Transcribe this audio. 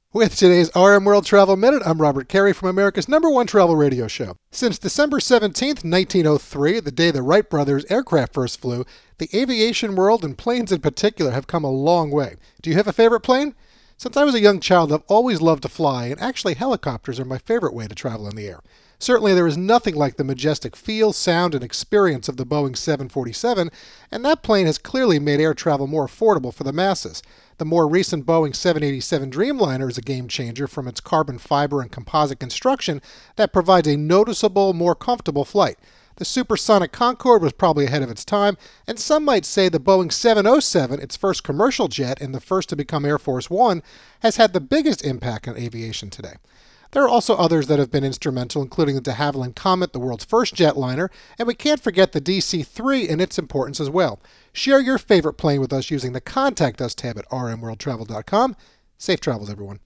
With today's RM World Travel Minute, I'm Robert Carey from America's #1 travel radio show. Since December 17th, 1903, the day the Wright brothers aircraft first flew, the aviation world and planes in particular have come a long way. Do you have a favorite plane? Since I was a young child, I've always loved to fly, and actually helicopters are my favorite way to travel in the air. Certainly there is nothing like the majestic feel, sound, and experience of the Boeing 747, and that plane has clearly made air travel more affordable for the masses. The more recent Boeing 787 Dreamliner is a game changer from its carbon fiber and composite construction that provides a noticeable, more comfortable flight. The supersonic Concorde was probably ahead of its time, and some might say the Boeing 707, its first commercial jet and the first to become Air Force One, has had the biggest impact on aviation today. There are also others that have been instrumental, including the de Havilland Comet, the world's first jetliner, and we can't forget the DC-3 and its importance as well. Share your favorite plane with us using the Contact Us tab at rmworldtravel.com. Safe travels, everyone.